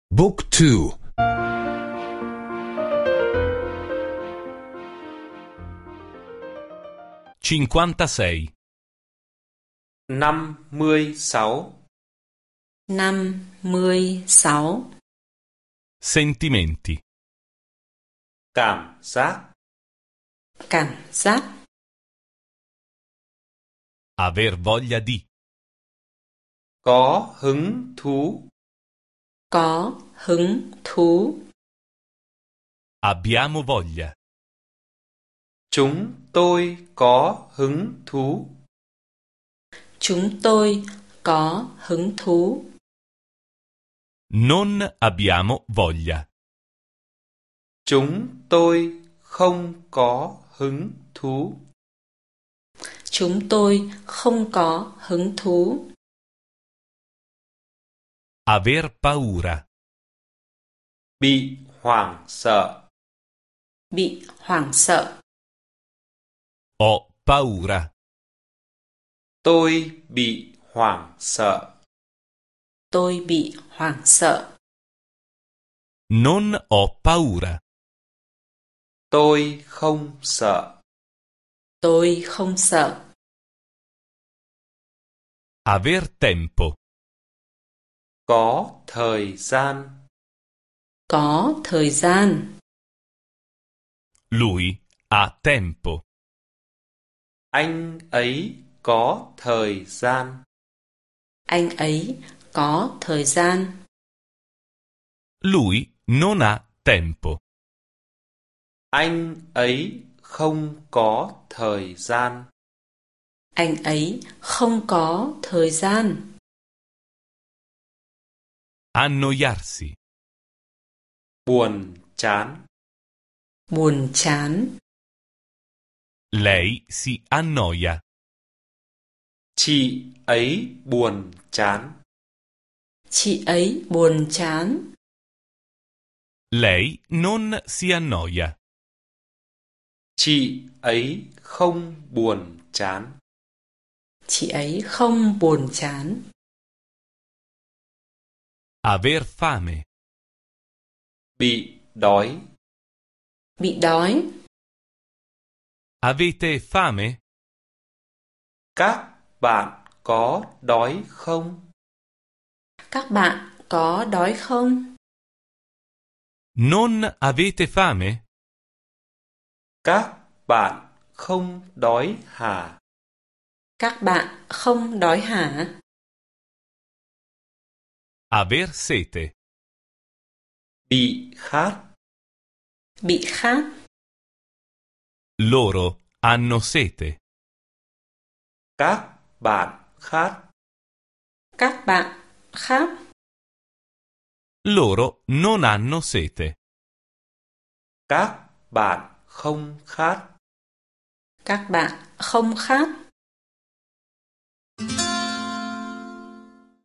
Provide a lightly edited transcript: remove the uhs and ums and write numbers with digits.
Book 2. 56. 56. 56. Sentimenti. Cảm giác. Cảm giác. Aver voglia di. Có hứng thú. Có hứng thú. Abbiamo voglia. Chúng tôi có hứng thú. Chúng tôi có hứng thú. Non abbiamo voglia. Chúng tôi không có hứng thú. Chúng tôi không có hứng thú. Aver paura. Bị hoảng sợ. Bị hoảng sợ. Ho paura. Tôi bị hoảng sợ. Tôi bị hoảng sợ. Non ho paura. Tôi không sợ. Tôi không sợ. Aver tempo. Có thời gian. Có thời gian. Lui ha tempo. Anh ấy có thời gian. Anh ấy có thời gian. Lui non ha tempo. Anh ấy không có thời gian. Anh ấy không có thời gian. Annoiarsi. Buồn chán. Buồn chán. Lei si annoia. Chị ấy buồn chán. Chị ấy buồn chán. Lei non si annoia. Chị ấy không buồn chán. Chị ấy không buồn chán. Aver fame. Bị đói. Bị đói. Avete fame? Các bạn có đói không? Các bạn có đói không? Non avete fame? Các bạn không đói hả? Các bạn không đói hả? Aver sete. Bị khát. Bị khát. Loro hanno sete. Các bạn khát. Các bạn khát. Loro non hanno sete. Các bạn không khát. Các bạn không khát.